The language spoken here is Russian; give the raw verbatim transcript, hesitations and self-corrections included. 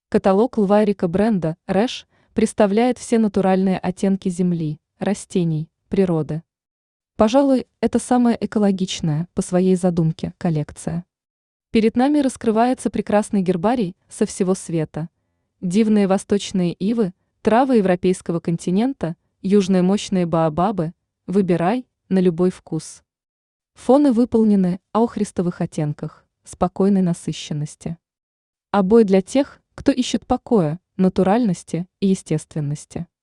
Каталог Лвайрика бренда Рэш представляет все натуральные оттенки земли, растений, природы. Пожалуй, это самая экологичная по своей задумке коллекция. Перед нами раскрывается прекрасный гербарий со всего света. Дивные восточные ивы, травы европейского континента, южные мощные баобабы. Выбирай на любой вкус. Фоны выполнены в охристовых оттенках, спокойной насыщенности. Обои для тех, кто ищет покоя, натуральности и естественности.